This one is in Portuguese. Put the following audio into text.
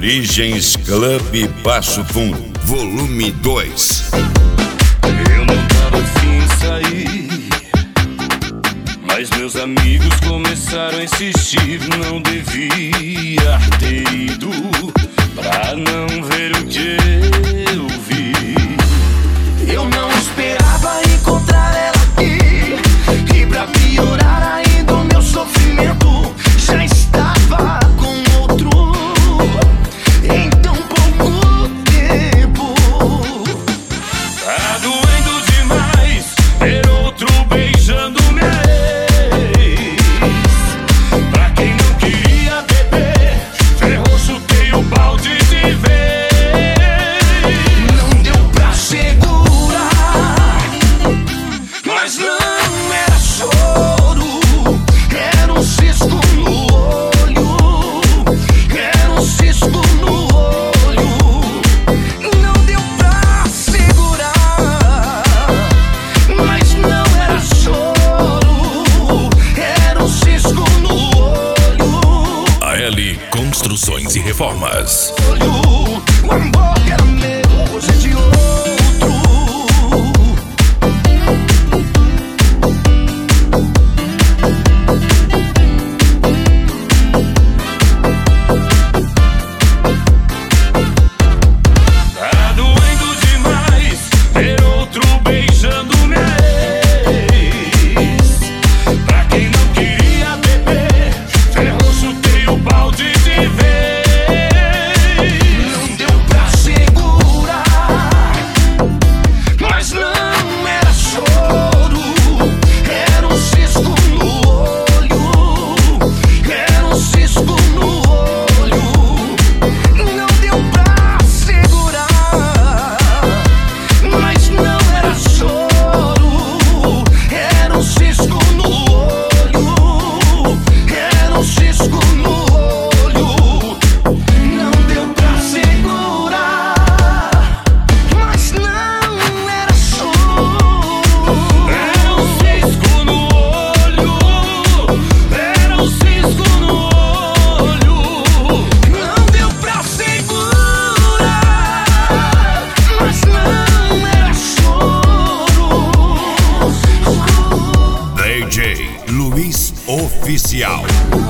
Origens Clube Passo Fundo, volume 2. Eu não tava afim de sair, mas meus amigos começaram a insistir. Não devia ter ido pra não ver o que eu vi. Eu não esperava encontrar ela aqui, e pra piorar ainda o meu sofrimento já estava com outro em tão pouco tempo. Tá doendo demais ver outro beijando minha ex. Pra quem não queria beber, ferrou, chutei o balde de vez. Não deu pra segurar, mas não era choro, era um cisco no olho, era um cisco no olho. Não deu pra segurar, mas não era choro, era um cisco no olho. A L Construções e Reformas. O amor que era meu hoje é de outro. Tá doendo demais ver outro beijando minha ex. Pra quem não queria beber, ferrou, chutei o balde de vez. Não deu pra segurar, mas não era choro, era um cisco no olho, era um cisco no olho. Não deu pra segurar, mas não era choro, era um cisco no olho, era um cisco no olho. Não deu pra segurar, mas não era choro, era um cisco no olho, era um cisco no olho. Não deu pra segurar, mas não era choro. DJ Luiz Oficial.